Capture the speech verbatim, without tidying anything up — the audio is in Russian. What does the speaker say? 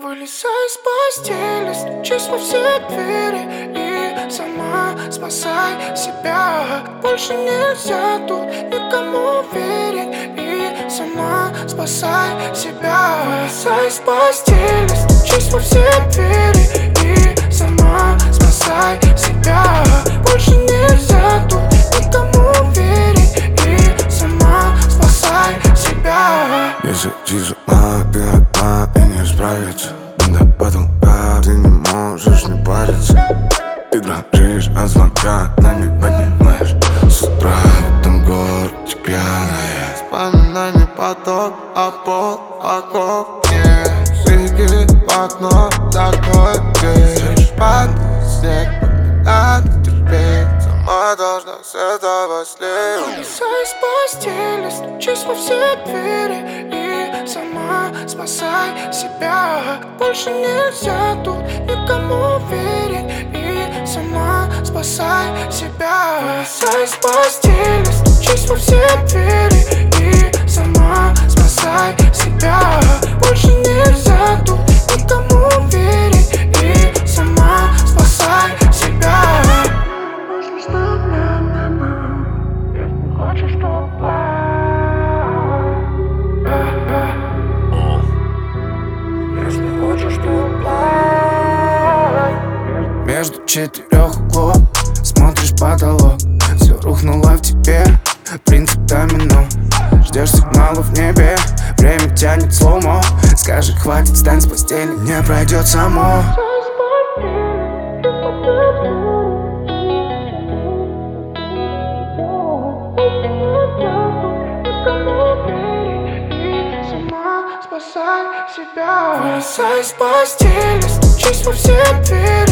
Вылезай из постели, стучись во все двери и сама спасай себя. Больше нельзя тут никому верить и сама спасай себя. Вылезай из постели, стучись во все двери и сама спасай себя. Больше нельзя тут никому верить и сама спасай себя. Если тизу опять и не справиться, надо потолка, ты не можешь не париться. Ты дрожишь от звонка, но не поднимаешь. С утра в этом городе пьяная. Вспоминание поток, а пол вокруг нет. Выгляни в окно, закрой дверь. Падает снег, надо терпеть. Сама должна с этого слезть. Вылезай из постели, стучись во все двери и сама спасай себя. Больше нельзя тут никому верить и сама спасай себя. Вылезай из постели, стучись во все двери и сама спасай себя. Больше нельзя тут никому верить и сама спасай себя. Между четырех углов смотришь потолок. Все рухнуло в тебе, принцип домино. Ждешь сигнала в небе, время тянет слоумо. Скажи, хватит, встань с постели, не пройдет само. Спасай себя. Вылезай из постели, стучись во все двери